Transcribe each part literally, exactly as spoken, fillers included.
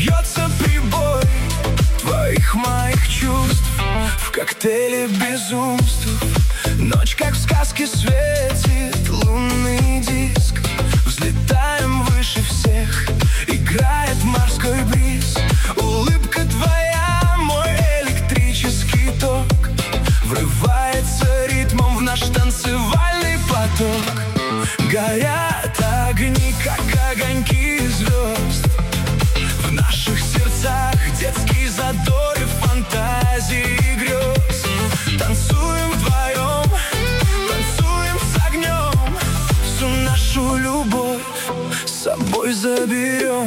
бьется прибой твоих, моих чувств в коктейле безумств. Ночь, как в сказке, светит лунный диск. Взлетаем выше всех, играет морской бриз. Улыбка твоя, мой электрический ток, врывается ритмом в наш танцевальный поток. Горят огни, как огоньки звезд, в наших сердцах детские задоры, фантазии и грез. Танцуем вдвоем, танцуем с огнем, всю нашу любовь с собой заберем.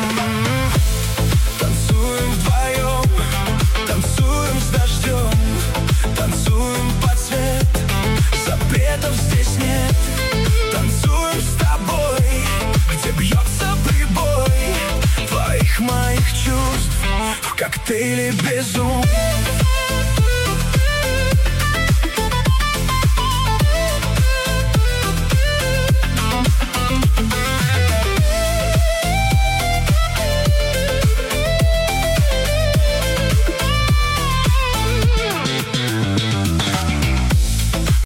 Танцуем вдвоем, танцуем с дождем, танцуем под цвет, запретов здесь нет. Танцуем с тобой, где бьется прибой твоих, моих чувств в коктейле безумия.